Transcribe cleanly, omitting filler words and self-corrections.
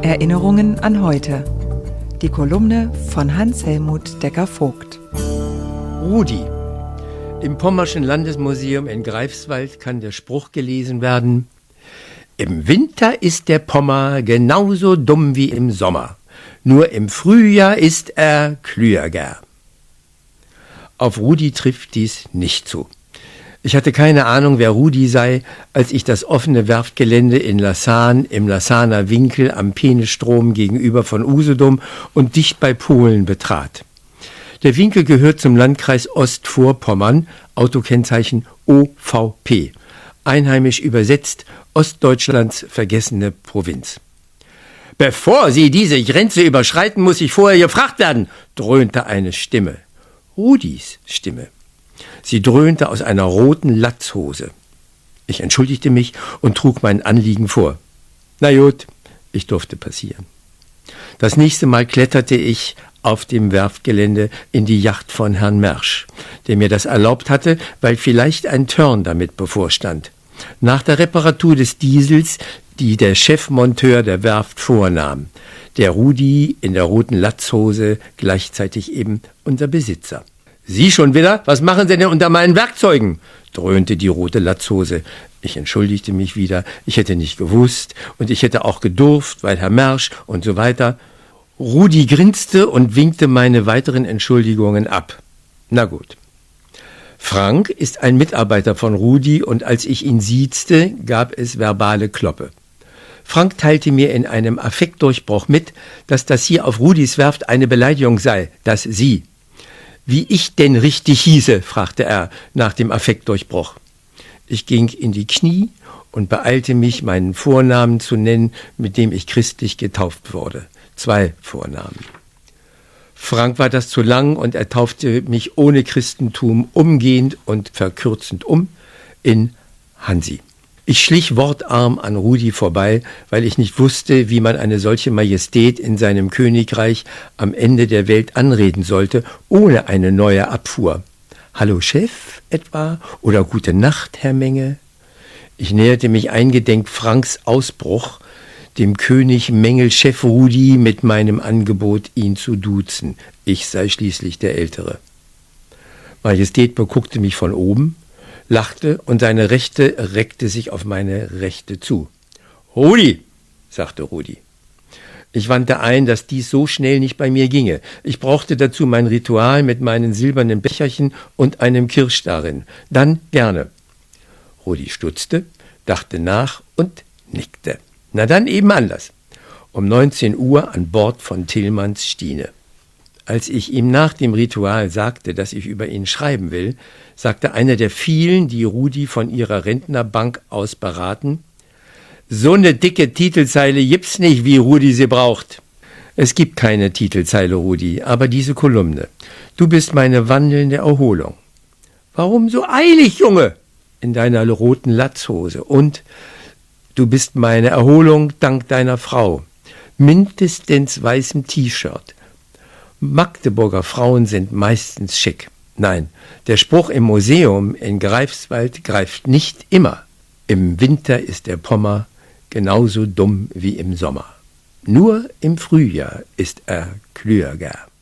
Erinnerungen an heute. Die Kolumne von Hans-Helmut Decker-Vogt. Rudi. Im Pommerschen Landesmuseum in Greifswald kann der Spruch gelesen werden: Im Winter ist der Pommer genauso dumm wie im Sommer. Nur im Frühjahr ist er klüger. Auf Rudi trifft dies nicht zu. Ich hatte keine Ahnung, wer Rudi sei, als ich das offene Werftgelände in Lassan im Lassaner Winkel am Peenestrom gegenüber von Usedom und dicht bei Polen betrat. Der Winkel gehört zum Landkreis Ostvorpommern, Autokennzeichen OVP, einheimisch übersetzt Ostdeutschlands vergessene Provinz. »Bevor Sie diese Grenze überschreiten, muss ich vorher gefragt werden«, dröhnte eine Stimme. Rudis Stimme. Sie dröhnte aus einer roten Latzhose. Ich entschuldigte mich und trug mein Anliegen vor. Na gut, ich durfte passieren. Das nächste Mal kletterte ich auf dem Werftgelände in die Yacht von Herrn Mersch, der mir das erlaubt hatte, weil vielleicht ein Turn damit bevorstand. Nach der Reparatur des Diesels, die der Chefmonteur der Werft vornahm, der Rudi in der roten Latzhose, gleichzeitig eben unser Besitzer. »Sie schon wieder? Was machen Sie denn unter meinen Werkzeugen?« dröhnte die rote Latzhose. Ich entschuldigte mich wieder, ich hätte nicht gewusst und ich hätte auch gedurft, weil Herr Mersch und so weiter. Rudi grinste und winkte meine weiteren Entschuldigungen ab. Na gut. Frank ist ein Mitarbeiter von Rudi und als ich ihn siezte, gab es verbale Kloppe. Frank teilte mir in einem Affektdurchbruch mit, dass das hier auf Rudis Werft eine Beleidigung sei, das Sie. »Wie ich denn richtig hieße?« fragte er nach dem Affektdurchbruch. Ich ging in die Knie und beeilte mich, meinen Vornamen zu nennen, mit dem ich christlich getauft wurde. 2 Vornamen. Frank war das zu lang und er taufte mich ohne Christentum umgehend und verkürzend in Hansi. Ich schlich wortarm an Rudi vorbei, weil ich nicht wusste, wie man eine solche Majestät in seinem Königreich am Ende der Welt anreden sollte, ohne eine neue Abfuhr. »Hallo Chef« etwa oder »Gute Nacht, Herr Menge«? Ich näherte mich eingedenk Franks Ausbruch, dem König Mengel-Chef Rudi mit meinem Angebot, ihn zu duzen. Ich sei schließlich der Ältere. Majestät beguckte mich von oben, lachte und seine Rechte reckte sich auf meine Rechte zu. »Rudi«, sagte Rudi. Ich wandte ein, dass dies so schnell nicht bei mir ginge. Ich brauchte dazu mein Ritual mit meinen silbernen Becherchen und einem Kirsch darin. Dann gerne. Rudi stutzte, dachte nach und nickte. Na dann eben Anlass. Um 19 Uhr an Bord von Tillmanns Stine. Als ich ihm nach dem Ritual sagte, dass ich über ihn schreiben will, sagte einer der vielen, die Rudi von ihrer Rentnerbank aus beraten: »So eine dicke Titelzeile gibt's nicht, wie Rudi sie braucht.« Es gibt keine Titelzeile, Rudi, aber diese Kolumne. Du bist meine wandelnde Erholung. Warum so eilig, Junge? In deiner roten Latzhose. Und du bist meine Erholung dank deiner Frau. Mindestens weißem T-Shirt. Magdeburger Frauen sind meistens schick. Nein, der Spruch im Museum in Greifswald greift nicht immer. Im Winter ist der Pommer genauso dumm wie im Sommer. Nur im Frühjahr ist er klüger.